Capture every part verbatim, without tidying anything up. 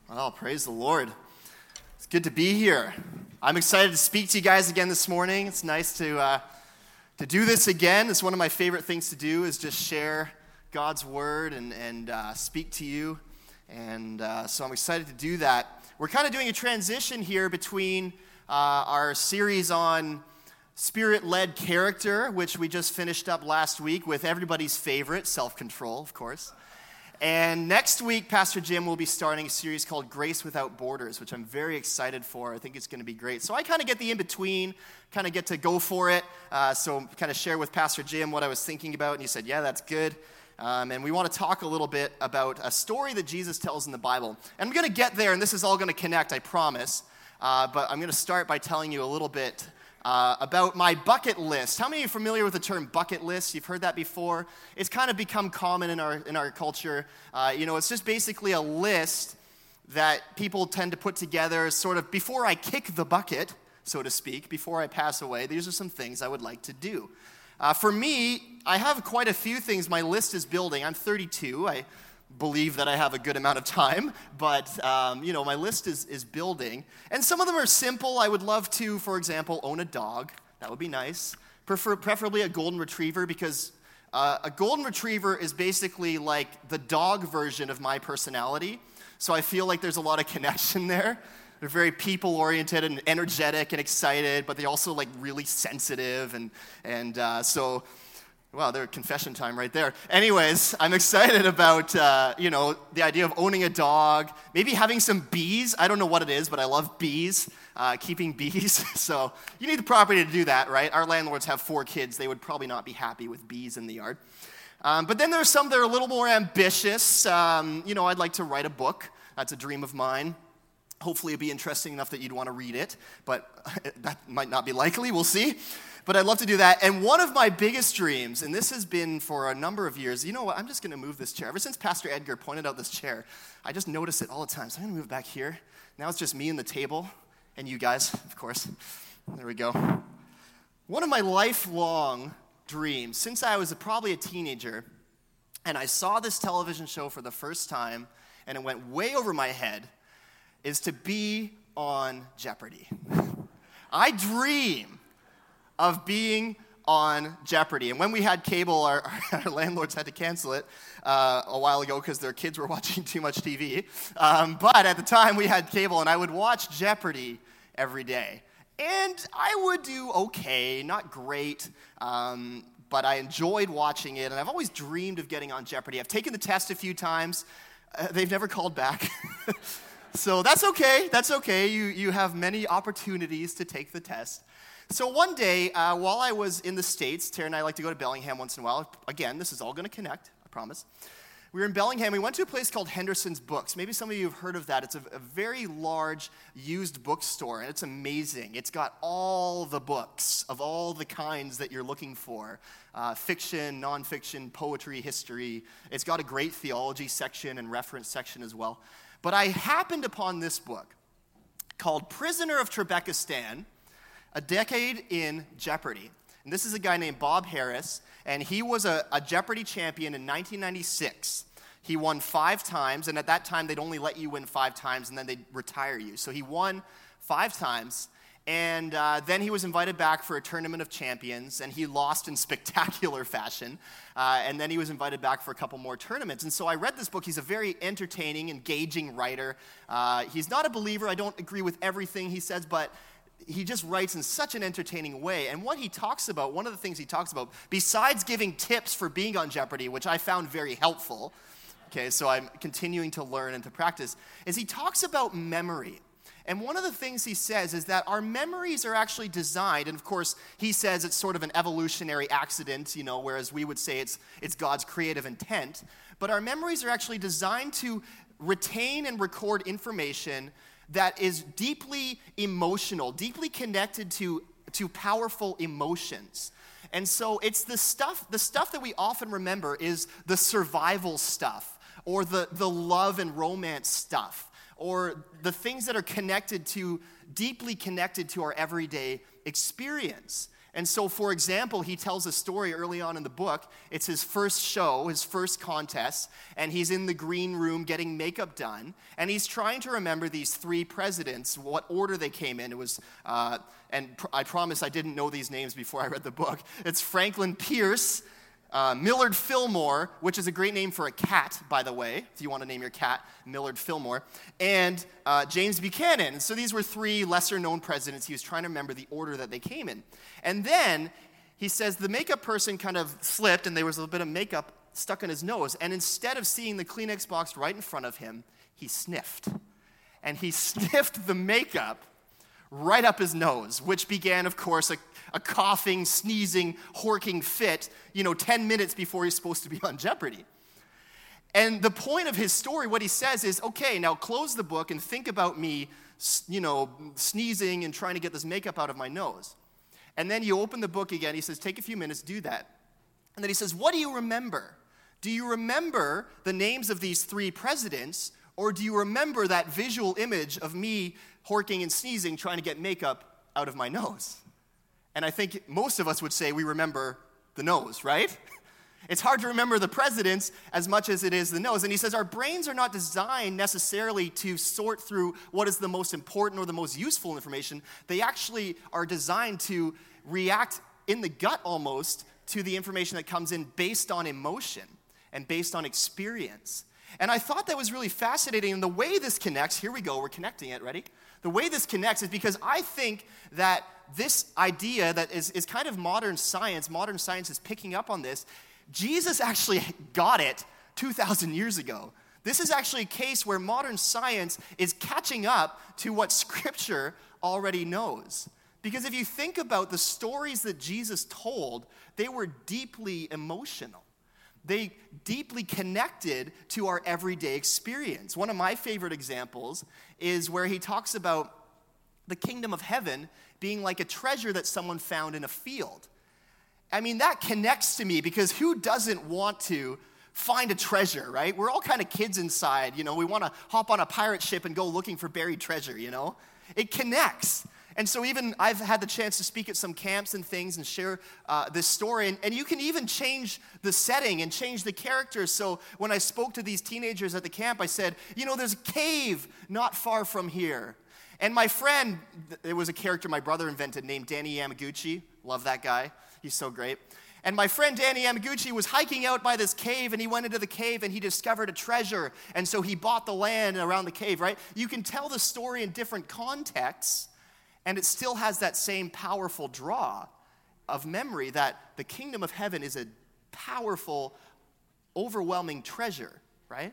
Well, praise the Lord. It's good to be here. I'm excited to speak to you guys again this morning. It's nice to uh, to do this again. It's one of my favorite things to do is just share God's word and, and uh, speak to you. And uh, so I'm excited to do that. We're kind of doing a transition here between uh, our series on Spirit-led character, which we just finished up last week with everybody's favorite, self-control, of course. And next week, Pastor Jim will be starting a series called Grace Without Borders, which I'm very excited for. I think it's going to be great. So I kind of get the in-between, kind of get to go for it. Uh, so kind of share with Pastor Jim what I was thinking about, and he said, yeah, that's good. Um, and we want to talk a little bit about a story that Jesus tells in the Bible. And I'm going to get there, and this is all going to connect, I promise. Uh, but I'm going to start by telling you a little bit Uh, about my bucket list. How many are familiar with the term bucket list? You've heard that before. It's kind of become common in our in our culture. Uh, you know, it's just basically a list that people tend to put together sort of before I kick the bucket, so to speak, before I pass away. These are some things I would like to do. Uh, for me, I have quite a few things my list is building. I'm thirty-two. I believe that I have a good amount of time, but, um, you know, my list is, is building. And some of them are simple. I would love to, for example, own a dog. That would be nice. Prefer, preferably a golden retriever, because uh, a golden retriever is basically like the dog version of my personality. So I feel like there's a lot of connection there. They're very people-oriented and energetic and excited, but they're also like really sensitive. And, and uh, so... Wow, they're confession time right there. Anyways, I'm excited about, uh, you know, the idea of owning a dog, maybe having some bees. I don't know what it is, but I love bees, uh, keeping bees. So you need the property to do that, right? Our landlords have four kids. They would probably not be happy with bees in the yard. Um, but then there's some that are a little more ambitious. Um, you know, I'd like to write a book. That's a dream of mine. Hopefully it'd be interesting enough that you'd want to read it, but that might not be likely. We'll see. But I'd love to do that. And one of my biggest dreams, and this has been for a number of years, you know what, I'm just going to move this chair. Ever since Pastor Edgar pointed out this chair, I just notice it all the time. So I'm going to move it back here. Now it's just me and the table, and you guys, of course. There we go. One of my lifelong dreams, since I was a, probably a teenager, and I saw this television show for the first time, and it went way over my head, is to be on Jeopardy. I dream of being on Jeopardy. And when we had cable, our, our landlords had to cancel it uh, a while ago because their kids were watching too much T V. Um, but at the time, we had cable, and I would watch Jeopardy every day. And I would do okay, not great, um, but I enjoyed watching it, and I've always dreamed of getting on Jeopardy. I've taken the test a few times. Uh, they've never called back. So that's okay, that's okay. You, you have many opportunities to take the test. So one day, uh, while I was in the States, Tara and I like to go to Bellingham once in a while. Again, this is all going to connect, I promise. We were in Bellingham. We went to a place called Henderson's Books. Maybe some of you have heard of that. It's a, a very large used bookstore, and it's amazing. It's got all the books of all the kinds that you're looking for. Uh, fiction, nonfiction, poetry, history. It's got a great theology section and reference section as well. But I happened upon this book called Prisoner of Trebekistan, A Decade in Jeopardy. And this is a guy named Bob Harris, and he was a, a Jeopardy champion in nineteen ninety-six. He won five times, and at that time, they'd only let you win five times, and then they'd retire you. So he won five times, and uh, then he was invited back for a tournament of champions, and he lost in spectacular fashion. Uh, and then he was invited back for a couple more tournaments. And so I read this book. He's a very entertaining, engaging writer. Uh, he's not a believer. I don't agree with everything he says, but he just writes in such an entertaining way. And what he talks about, one of the things he talks about, besides giving tips for being on Jeopardy, which I found very helpful, okay, so I'm continuing to learn and to practice, is he talks about memory. And one of the things he says is that our memories are actually designed, and of course, he says it's sort of an evolutionary accident, you know, whereas we would say it's it's God's creative intent. But our memories are actually designed to retain and record information that is deeply emotional, deeply connected to, to powerful emotions. And so it's the stuff, the stuff that we often remember is the survival stuff, or the, the love and romance stuff, or the things that are connected to, deeply connected to our everyday experience. And so, for example, he tells a story early on in the book. It's his first show, his first contest, and he's in the green room getting makeup done, and he's trying to remember these three presidents, what order they came in. It was, uh, and pr- I promise I didn't know these names before I read the book. It's Franklin Pierce, uh, Millard Fillmore, which is a great name for a cat, by the way, if you want to name your cat Millard Fillmore, and uh, James Buchanan. And so these were three lesser-known presidents. He was trying to remember the order that they came in. And then he says the makeup person kind of slipped, and there was a little bit of makeup stuck in his nose. And instead of seeing the Kleenex box right in front of him, he sniffed. And he sniffed the makeup right up his nose, which began, of course, a, a coughing, sneezing, horking fit, you know, ten minutes before he's supposed to be on Jeopardy. And the point of his story, what he says is, okay, now close the book and think about me, you know, sneezing and trying to get this makeup out of my nose. And then you open the book again. He says, take a few minutes, do that. And then he says, what do you remember? Do you remember the names of these three presidents, or do you remember that visual image of me horking and sneezing trying to get makeup out of my nose? And I think most of us would say we remember the nose, right? It's hard to remember the presidents as much as it is the nose. And he says our brains are not designed necessarily to sort through what is the most important or the most useful information. They actually are designed to react in the gut almost to the information that comes in based on emotion and based on experience. And I thought that was really fascinating. And the way this connects, here we go, we're connecting it, ready? The way this connects is because I think that this idea that is, is kind of modern science, modern science is picking up on this. Jesus actually got it two thousand years ago. This is actually a case where modern science is catching up to what Scripture already knows. Because if you think about the stories that Jesus told, they were deeply emotional. They deeply connected to our everyday experience. One of my favorite examples is where he talks about the kingdom of heaven being like a treasure that someone found in a field. I mean, that connects to me because who doesn't want to find a treasure, right? We're all kind of kids inside, you know. We want to hop on a pirate ship and go looking for buried treasure, you know. It connects. And so even I've had the chance to speak at some camps and things and share uh, this story. And, and you can even change the setting and change the characters. So when I spoke to these teenagers at the camp, I said, you know, there's a cave not far from here. And my friend, it was a character my brother invented named Danny Yamaguchi. Love that guy. He's so great. And my friend Danny Yamaguchi was hiking out by this cave, and he went into the cave, and he discovered a treasure. And so he bought the land around the cave, right? You can tell the story in different contexts, and it still has that same powerful draw of memory that the kingdom of heaven is a powerful, overwhelming treasure, right?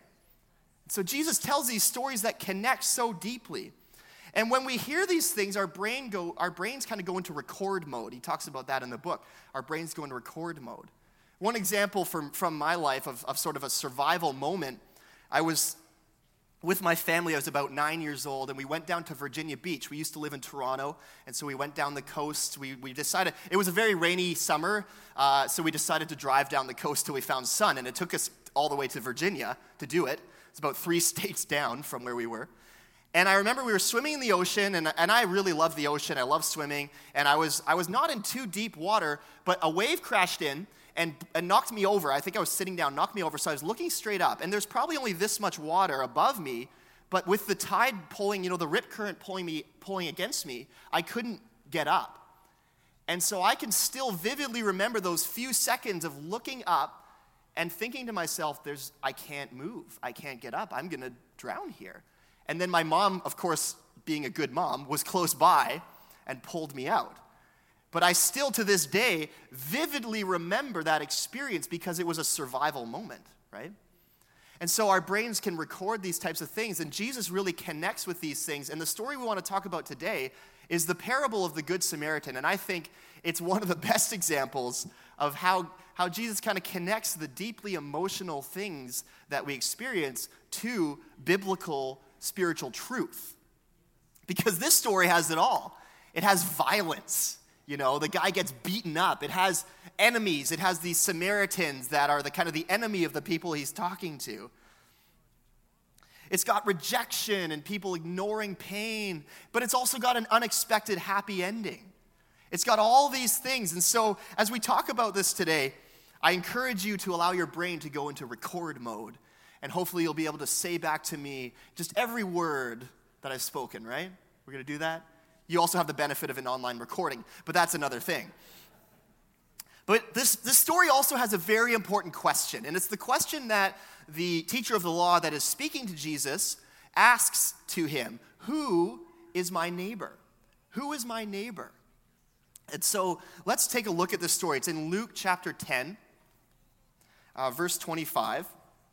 So Jesus tells these stories that connect so deeply. And when we hear these things, our brain go, our brains kind of go into record mode. He talks about that in the book. Our brains go into record mode. One example from, from my life of, of sort of a survival moment, I was with my family. I was about nine years old, and we went down to Virginia Beach. We used to live in Toronto, and so we went down the coast. We, we decided, it was a very rainy summer, uh, so we decided to drive down the coast till we found sun, and it took us all the way to Virginia to do it. It's about three states down from where we were. And I remember we were swimming in the ocean, and, and I really love the ocean. I love swimming, and I was I was not in too deep water, but a wave crashed in and, and knocked me over. I think I was sitting down, knocked me over, so I was looking straight up. And there's probably only this much water above me, but with the tide pulling, you know, the rip current pulling me, pulling against me, I couldn't get up. And so I can still vividly remember those few seconds of looking up and thinking to myself, "There's I can't move. I can't get up. I'm going to drown here." And then my mom, of course, being a good mom, was close by and pulled me out. But I still, to this day, vividly remember that experience because it was a survival moment, right? And so our brains can record these types of things, and Jesus really connects with these things. And the story we want to talk about today is the parable of the Good Samaritan. And I think it's one of the best examples of how, how Jesus kind of connects the deeply emotional things that we experience to biblical spiritual truth. Because this story has it all. It has violence. You know, the guy gets beaten up. It has enemies. It has these Samaritans that are the kind of the enemy of the people he's talking to. It's got rejection and people ignoring pain, but it's also got an unexpected happy ending. It's got all these things. And so as we talk about this today, I encourage you to allow your brain to go into record mode. And hopefully you'll be able to say back to me just every word that I've spoken, right? We're going to do that? You also have the benefit of an online recording, but that's another thing. But this, this story also has a very important question, and it's the question that the teacher of the law that is speaking to Jesus asks to him, who is my neighbor? Who is my neighbor? And so let's take a look at this story. It's in Luke chapter ten, uh, verse twenty-five.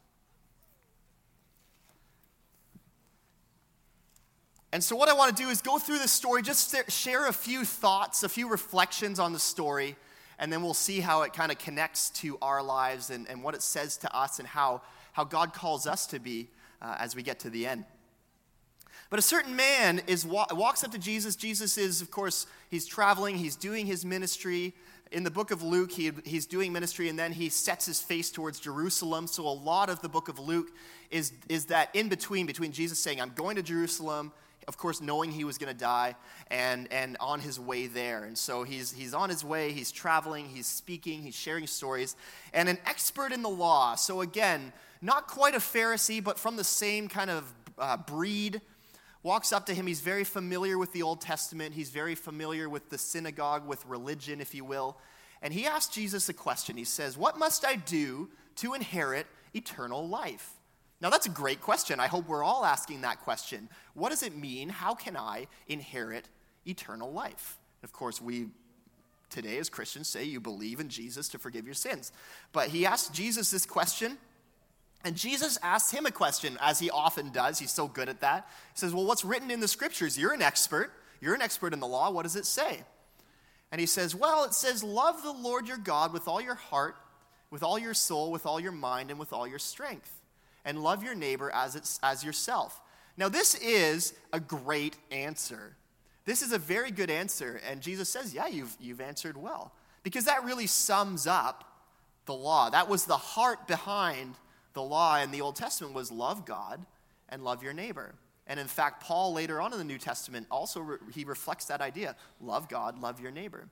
And so what I want to do is go through this story, just share a few thoughts, a few reflections on the story, and then we'll see how it kind of connects to our lives and, and what it says to us and how, how God calls us to be uh, as we get to the end. But a certain man is walks up to Jesus. Jesus is, of course, he's traveling, he's doing his ministry. In the book of Luke, he, he's doing ministry, and then he sets his face towards Jerusalem. So a lot of the book of Luke is, is that in between, between Jesus saying, I'm going to Jerusalem, of course, knowing he was going to die, and, and on his way there. And so he's, he's on his way, he's traveling, he's speaking, he's sharing stories. And an expert in the law, so again, not quite a Pharisee, but from the same kind of uh, breed, walks up to him. He's very familiar with the Old Testament. He's very familiar with the synagogue, with religion, if you will. And he asks Jesus a question. He says, what must I do to inherit eternal life? Now, that's a great question. I hope we're all asking that question. What does it mean? How can I inherit eternal life? Of course, we today as Christians say you believe in Jesus to forgive your sins. But he asked Jesus this question, and Jesus asked him a question, as he often does. He's so good at that. He says, well, what's written in the scriptures? You're an expert. You're an expert in the law. What does it say? And he says, well, it says, love the Lord your God with all your heart, with all your soul, with all your mind, and with all your strength. And love your neighbor as it's, as yourself. Now, this is a great answer. This is a very good answer. And Jesus says, yeah, you've, you've answered well. Because that really sums up the law. That was the heart behind the law in the Old Testament, was love God and love your neighbor. And in fact, Paul later on in the New Testament also, re- he reflects that idea. Love God, love your neighbor.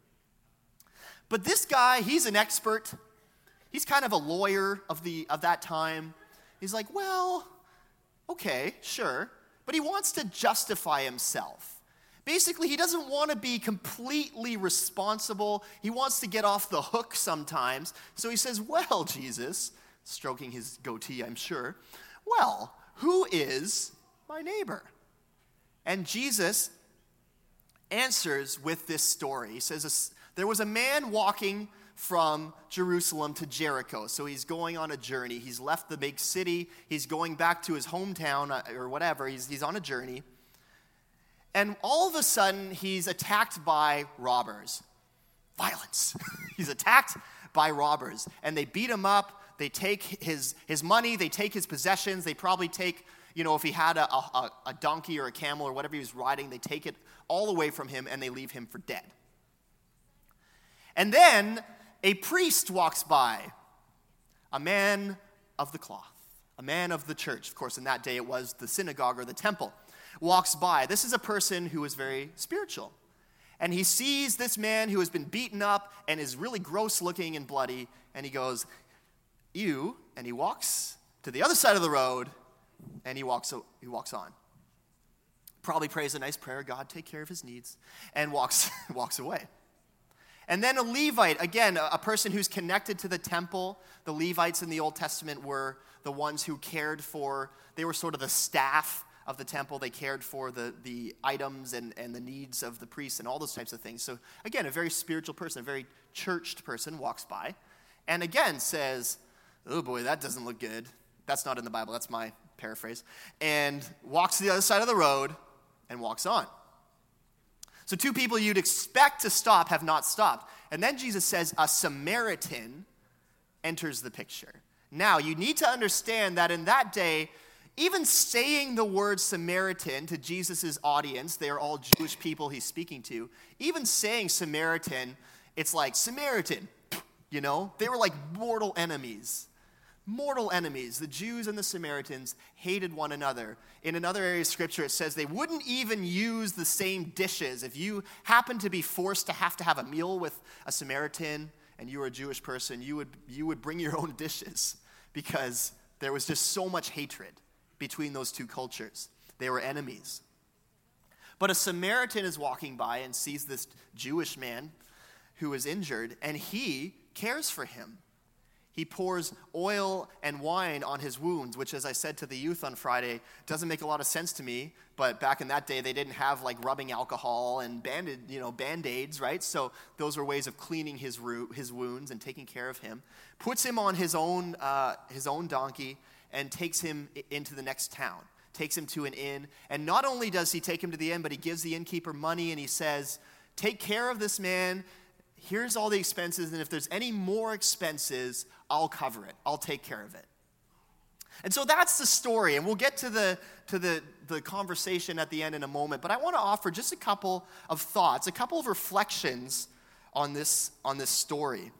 But this guy, he's an expert. He's kind of a lawyer of the of that time. He's like, well, okay, sure. But he wants to justify himself. Basically, he doesn't want to be completely responsible. He wants to get off the hook sometimes. So he says, well, Jesus, stroking his goatee, I'm sure, well, who is my neighbor? And Jesus answers with this story. He says, there was a man walking from Jerusalem to Jericho. So he's going on a journey. He's left the big city. He's going back to his hometown or whatever. He's, he's on a journey. And all of a sudden, he's attacked by robbers. Violence. He's attacked by robbers. And they beat him up. They take his, his money. They take his possessions. They probably take, you know, if he had a, a, a donkey or a camel or whatever he was riding, they take it all away from him and they leave him for dead. And then a priest walks by, a man of the cloth, a man of the church. Of course, in that day it was the synagogue or the temple. Walks by. This is a person who is very spiritual. And he sees this man who has been beaten up and is really gross looking and bloody. And he goes, ew. And he walks to the other side of the road and he walks, he walks on. Probably prays a nice prayer, God, take care of his needs, and walks, walks away. And then a Levite, again, a person who's connected to the temple. The Levites in the Old Testament were the ones who cared for, they were sort of the staff of the temple. They cared for the, the items and, and the needs of the priests and all those types of things. So again, a very spiritual person, a very churched person walks by and again says, oh boy, that doesn't look good. That's not in the Bible, that's my paraphrase. And walks to the other side of the road and walks on. So two people you'd expect to stop have not stopped. And then Jesus says a Samaritan enters the picture. Now, you need to understand that in that day, even saying the word Samaritan to Jesus' audience, they are all Jewish people he's speaking to, even saying Samaritan, it's like, Samaritan, you know? They were like mortal enemies. Mortal enemies. The Jews and the Samaritans hated one another. In another area of Scripture, it says they wouldn't even use the same dishes. If you happened to be forced to have to have a meal with a Samaritan and you were a Jewish person, you would, you would bring your own dishes because there was just so much hatred between those two cultures. They were enemies. But a Samaritan is walking by and sees this Jewish man who is injured, and he cares for him. He pours oil and wine on his wounds, which, as I said to the youth on Friday, doesn't make a lot of sense to me. But back in that day, they didn't have like rubbing alcohol and banded, you know, Band-Aids, right? So those were ways of cleaning his his wounds and taking care of him. Puts him on his own uh, his own donkey and takes him into the next town. Takes him to an inn. And not only does he take him to the inn, but he gives the innkeeper money and he says, "Take care of this man. Here's all the expenses, and if there's any more expenses, I'll cover it. I'll take care of it." And so that's the story, and we'll get to the to the, the conversation at the end in a moment. But I want to offer just a couple of thoughts, a couple of reflections on this, on this story.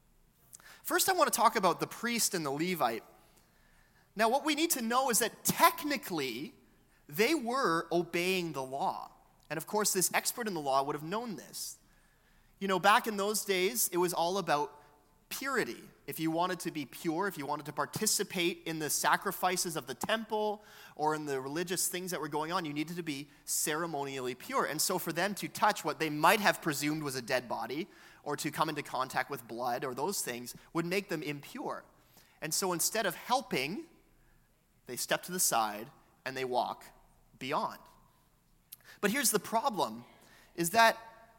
First, I want to talk about the priest and the Levite. Now, what we need to know is that technically, they were obeying the law. And of course, this expert in the law would have known this. You know, back in those days, it was all about purity. If you wanted to be pure, if you wanted to participate in the sacrifices of the temple or in the religious things that were going on, you needed to be ceremonially pure. And so for them to touch what they might have presumed was a dead body or to come into contact with blood or those things would make them impure. And so instead of helping, they step to the side and they walk beyond. But here's the problem, is that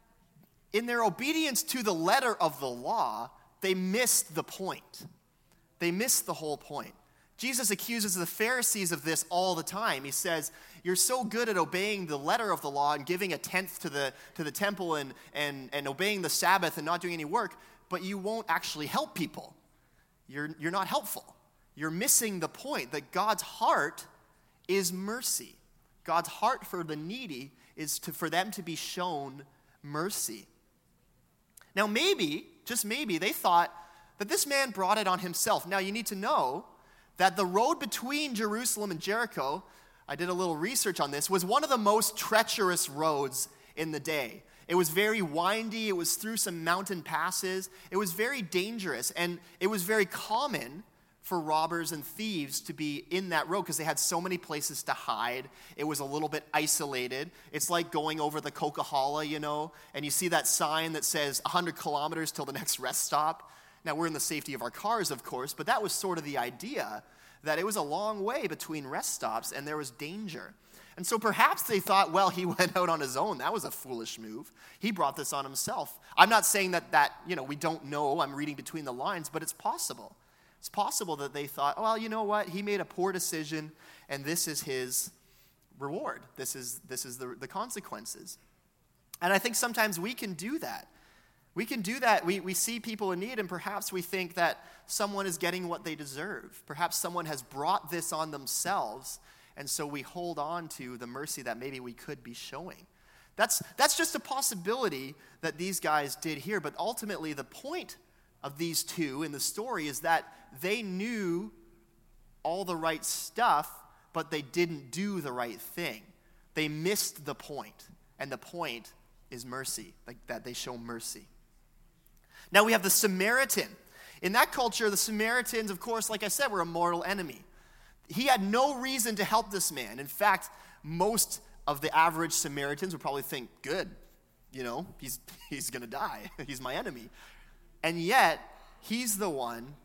in their obedience to the letter of the law, they missed the point. They missed the whole point. Jesus accuses the Pharisees of this all the time. He says, you're so good at obeying the letter of the law and giving a tenth to the to the temple and, and, and obeying the Sabbath and not doing any work, but you won't actually help people. You're, you're not helpful. You're missing the point that God's heart is mercy. God's heart for the needy is to, for them to be shown mercy. Now maybe, just maybe, they thought that this man brought it on himself. Now you need to know that the road between Jerusalem and Jericho, I did a little research on this, was one of the most treacherous roads in the day. It was very windy, it was through some mountain passes, it was very dangerous, and it was very common for robbers and thieves to be in that road because they had so many places to hide. It was a little bit isolated. It's like going over the Coquihalla, you know, and you see that sign that says one hundred kilometers till the next rest stop. Now, we're in the safety of our cars, of course, but that was sort of the idea, that it was a long way between rest stops and there was danger. And so perhaps they thought, well, he went out on his own. That was a foolish move. He brought this on himself. I'm not saying that, that you know, we don't know. I'm reading between the lines, but it's possible. It's possible that they thought, well, you know what? He made a poor decision, and this is his reward. This is this is the, the consequences. And I think sometimes we can do that. We can do that. We, we see people in need, and perhaps we think that someone is getting what they deserve. Perhaps someone has brought this on themselves, and so we hold on to the mercy that maybe we could be showing. That's, that's just a possibility that these guys did here, but ultimately the point of these two in the story is that they knew all the right stuff, but they didn't do the right thing. They missed the point, and the point is mercy, like that they show mercy. Now we have the Samaritan. In that culture, the Samaritans, of course, like I said, were a mortal enemy. He had no reason to help this man. In fact, most of the average Samaritans would probably think, good, you know, he's he's going to die. He's my enemy. And yet, he's the one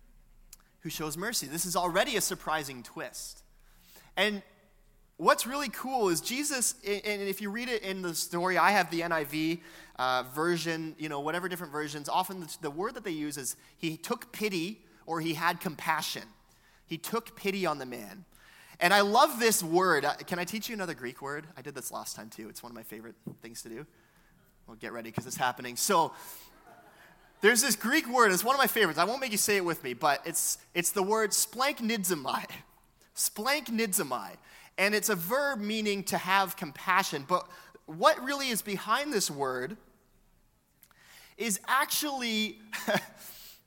who shows mercy. This is already a surprising twist. And what's really cool is Jesus, and if you read it in the story, I have the N I V uh, version, you know, whatever different versions, often the, the word that they use is he took pity or he had compassion. He took pity on the man. And I love this word. Can I teach you another Greek word? I did this last time too. It's one of my favorite things to do. Well, get ready because it's happening. So, there's this Greek word, it's one of my favorites. I won't make you say it with me, but it's it's the word splanknidzomai. Splanknidzomai. And it's a verb meaning to have compassion. But what really is behind this word is actually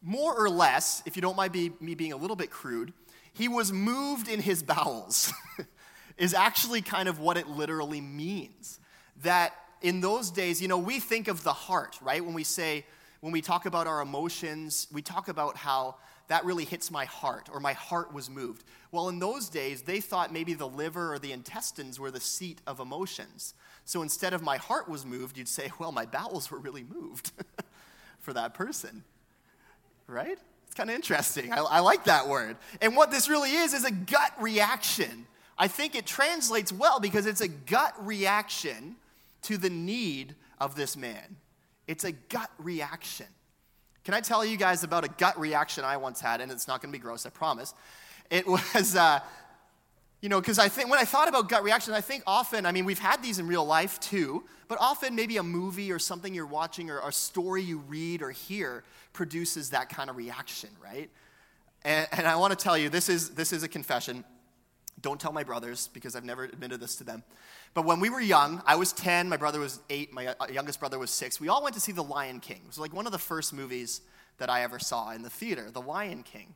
more or less, if you don't mind be, me being a little bit crude, he was moved in his bowels, is actually kind of what it literally means. That in those days, you know, we think of the heart, right? When we say, when we talk about our emotions, we talk about how that really hits my heart, or my heart was moved. Well, in those days, they thought maybe the liver or the intestines were the seat of emotions. So instead of my heart was moved, you'd say, well, my bowels were really moved for that person, right? It's kind of interesting. I, I like that word. And what this really is, is a gut reaction. I think it translates well because it's a gut reaction to the need of this man. It's a gut reaction. Can I tell you guys about a gut reaction I once had? And it's not going to be gross, I promise. It was, uh, you know, because I think when I thought about gut reactions, I think often, I mean, we've had these in real life too, but often maybe a movie or something you're watching or a story you read or hear produces that kind of reaction, right? And, and I want to tell you, this is this is a confession. Don't tell my brothers because I've never admitted this to them. But when we were young, I was ten, my brother was eight, my youngest brother was six. We all went to see The Lion King. It was like one of the first movies that I ever saw in the theater, The Lion King.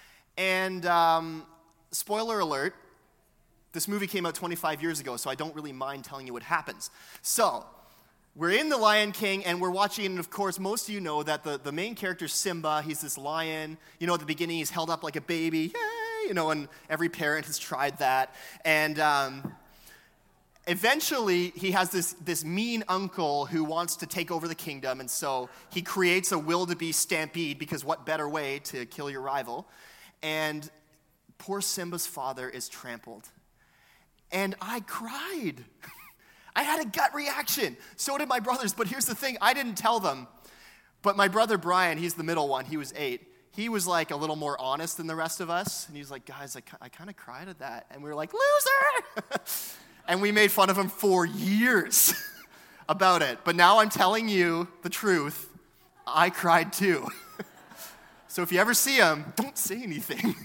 And um, spoiler alert, this movie came out twenty-five years ago, so I don't really mind telling you what happens. So, we're in The Lion King, and we're watching, and of course, most of you know that the, the main character, Simba, he's this lion. You know, at the beginning, he's held up like a baby. Yay! You know, and every parent has tried that. And um, eventually, he has this, this mean uncle who wants to take over the kingdom, and so he creates a wildebeest stampede, because what better way to kill your rival? And poor Simba's father is trampled. And I cried. I had a gut reaction. So did my brothers. But here's the thing. I didn't tell them. But my brother Brian, he's the middle one. He was eight. He was like a little more honest than the rest of us. And he was like, guys, I, I kind of cried at that. And we were like, loser! And we made fun of him for years about it. But now I'm telling you the truth. I cried too. So if you ever see him, don't say anything.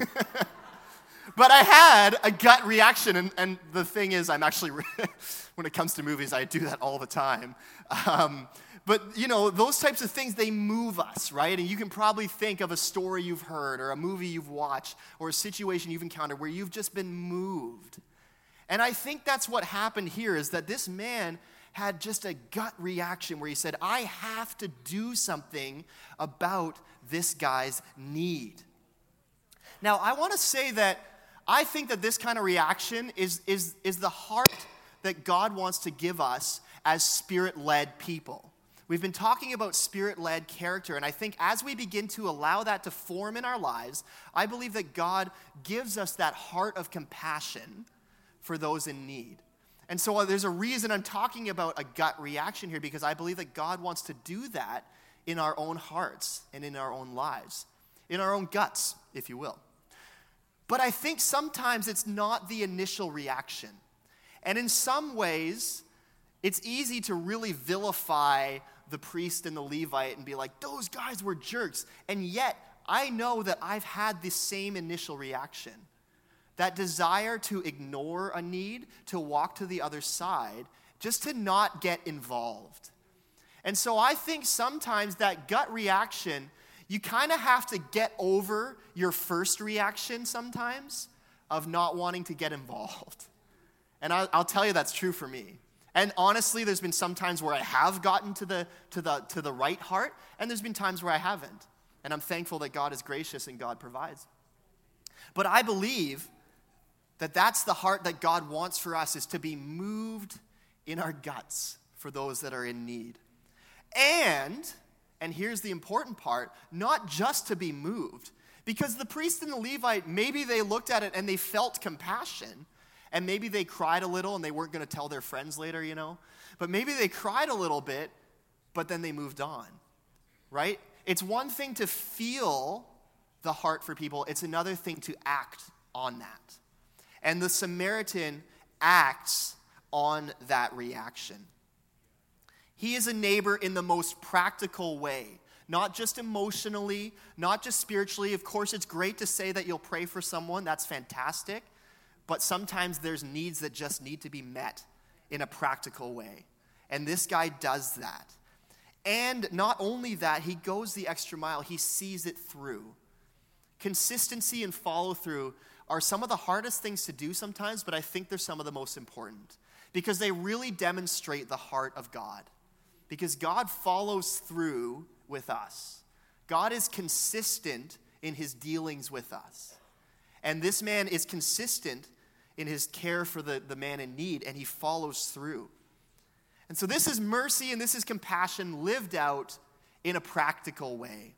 But I had a gut reaction, and, and the thing is, I'm actually, when it comes to movies, I do that all the time. Um, but, you know, those types of things, they move us, right? And you can probably think of a story you've heard, or a movie you've watched, or a situation you've encountered where you've just been moved. And I think that's what happened here, is that this man had just a gut reaction where he said, I have to do something about this guy's need. Now, I want to say that I think that this kind of reaction is, is, is the heart that God wants to give us as Spirit-led people. We've been talking about Spirit-led character, and I think as we begin to allow that to form in our lives, I believe that God gives us that heart of compassion for those in need. And so there's a reason I'm talking about a gut reaction here, because I believe that God wants to do that in our own hearts and in our own lives, in our own guts, if you will. But I think sometimes it's not the initial reaction. And in some ways, it's easy to really vilify the priest and the Levite and be like, those guys were jerks. And yet, I know that I've had the same initial reaction. That desire to ignore a need, to walk to the other side, just to not get involved. And so I think sometimes that gut reaction, you kind of have to get over your first reaction sometimes of not wanting to get involved. And I'll, I'll tell you that's true for me. And honestly, there's been some times where I have gotten to the, to the, to the right heart, and there's been times where I haven't. And I'm thankful that God is gracious and God provides. But I believe that that's the heart that God wants for us, is to be moved in our guts for those that are in need. And, and here's the important part, not just to be moved. Because the priest and the Levite, maybe they looked at it and they felt compassion. And maybe they cried a little and they weren't going to tell their friends later, you know. But maybe they cried a little bit, but then they moved on, right? It's one thing to feel the heart for people. It's another thing to act on that. And the Samaritan acts on that reaction. He is a neighbor in the most practical way, not just emotionally, not just spiritually. Of course, it's great to say that you'll pray for someone. That's fantastic. But sometimes there's needs that just need to be met in a practical way. And this guy does that. And not only that, he goes the extra mile. He sees it through. Consistency and follow-through are some of the hardest things to do sometimes, but I think they're some of the most important because they really demonstrate the heart of God. Because God follows through with us. God is consistent in his dealings with us. And this man is consistent in his care for the, the man in need, and he follows through. And so this is mercy and this is compassion lived out in a practical way.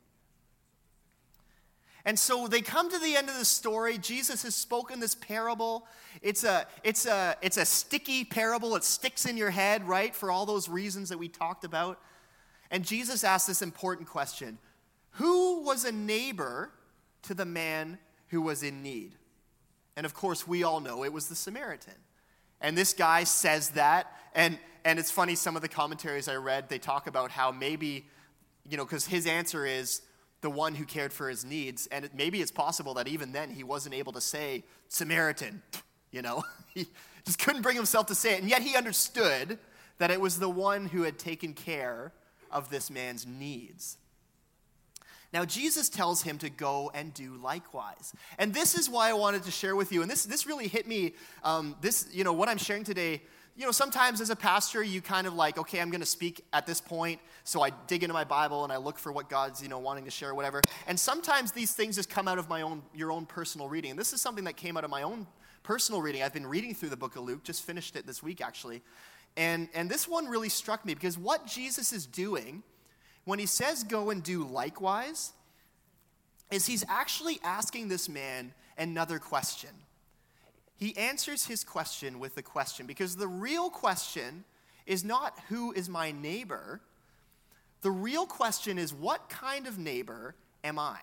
And so they come to the end of the story. Jesus has spoken this parable. It's a, it's a, it's a sticky parable. It sticks in your head, right, for all those reasons that we talked about. And Jesus asks this important question. Who was a neighbor to the man who was in need? And of course, we all know it was the Samaritan. And this guy says that. And, and it's funny, some of the commentaries I read, they talk about how maybe, you know, because his answer is, the one who cared for his needs. And it, maybe it's possible that even then he wasn't able to say Samaritan, you know. He just couldn't bring himself to say it. And yet he understood that it was the one who had taken care of this man's needs. Now, Jesus tells him to go and do likewise. And this is why I wanted to share with you. And this, this really hit me. Um, this, you know, what I'm sharing today, you know, sometimes as a pastor, you kind of like, okay, I'm going to speak at this point. So I dig into my Bible and I look for what God's, you know, wanting to share or whatever. And sometimes these things just come out of my own, your own personal reading. And this is something that came out of my own personal reading. I've been reading through the book of Luke, just finished it this week actually. And, and this one really struck me because what Jesus is doing when he says go and do likewise is he's actually asking this man another question. He answers his question with a question because the real question is not who is my neighbor. The real question is what kind of neighbor am I?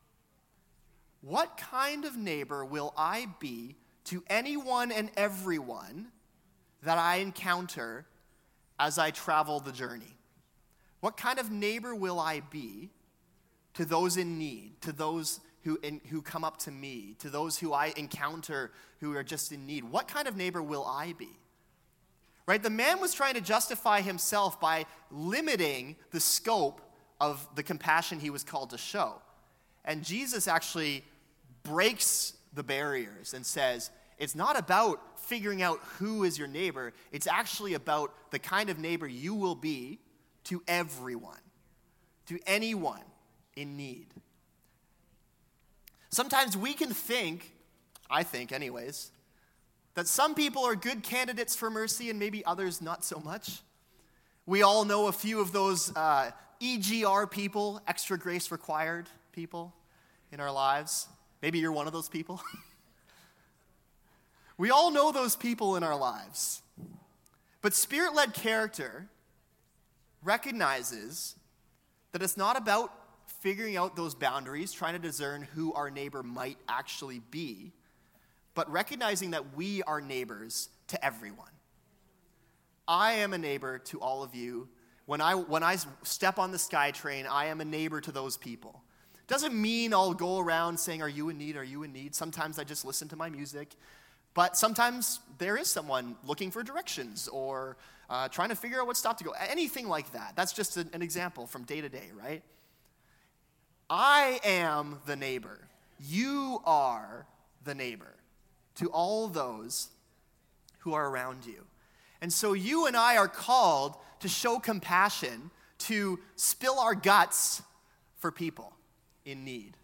What kind of neighbor will I be to anyone and everyone that I encounter as I travel the journey? What kind of neighbor will I be to those in need, to those who in, who come up to me, to those who I encounter who are just in need? What kind of neighbor will I be? Right? The man was trying to justify himself by limiting the scope of the compassion he was called to show. And Jesus actually breaks the barriers and says, it's not about figuring out who is your neighbor. It's actually about the kind of neighbor you will be to everyone, to anyone in need. Sometimes we can think, I think anyways, that some people are good candidates for mercy and maybe others not so much. We all know a few of those uh, E G R people, extra grace required people in our lives. Maybe you're one of those people. We all know those people in our lives. But Spirit-led character recognizes that it's not about figuring out those boundaries, trying to discern who our neighbor might actually be, but recognizing that we are neighbors to everyone. I am a neighbor to all of you. When I when I step on the SkyTrain, I am a neighbor to those people. Doesn't mean I'll go around saying, are you in need, are you in need? Sometimes I just listen to my music. But sometimes there is someone looking for directions or uh, trying to figure out what stop to go. Anything like that. That's just an, an example from day to day, right? I am the neighbor. You are the neighbor to all those who are around you. And so you and I are called to show compassion, to spill our guts for people in need.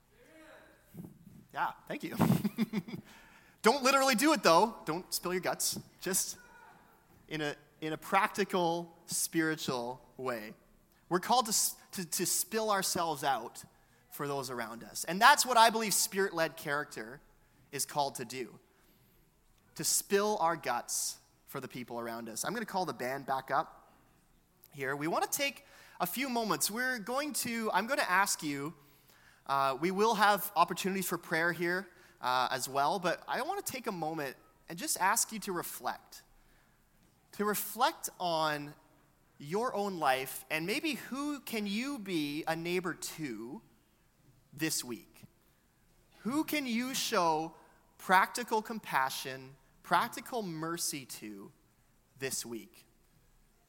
Yeah, thank you. Don't literally do it, though. Don't spill your guts. Just in a in a practical, spiritual way. We're called to, to, to spill ourselves out for those around us. And that's what I believe Spirit-led character is called to do. To spill our guts for the people around us. I'm going to call the band back up here. We want to take a few moments. We're going to, I'm going to ask you, uh, we will have opportunities for prayer here. Uh, as well, but I want to take a moment and just ask you to reflect. To reflect on your own life and maybe who can you be a neighbor to this week? Who can you show practical compassion, practical mercy to this week?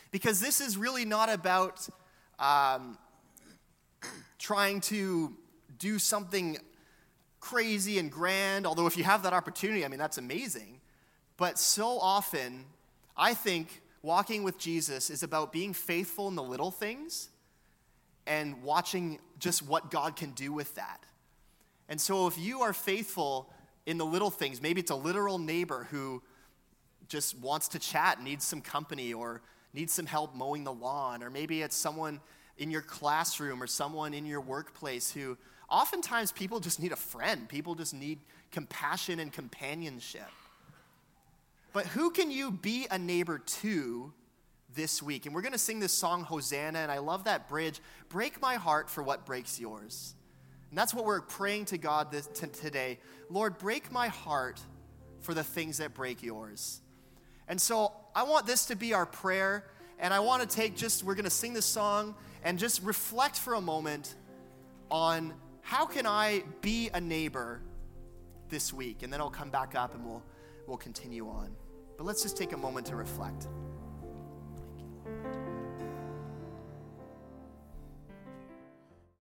Because this is really not about um, trying to do something crazy and grand, although if you have that opportunity, I mean, that's amazing. But so often, I think walking with Jesus is about being faithful in the little things and watching just what God can do with that. And so if you are faithful in the little things, maybe it's a literal neighbor who just wants to chat, needs some company, or needs some help mowing the lawn, or maybe it's someone in your classroom or someone in your workplace who oftentimes people just need a friend. People just need compassion and companionship. But who can you be a neighbor to this week? And we're going to sing this song, Hosanna, and I love that bridge. Break my heart for what breaks yours. And that's what we're praying to God this, t- today. Lord, break my heart for the things that break yours. And so I want this to be our prayer, and I want to take just, we're going to sing this song and just reflect for a moment on how can I be a neighbor this week? And then I'll come back up and we'll we'll continue on. But let's just take a moment to reflect.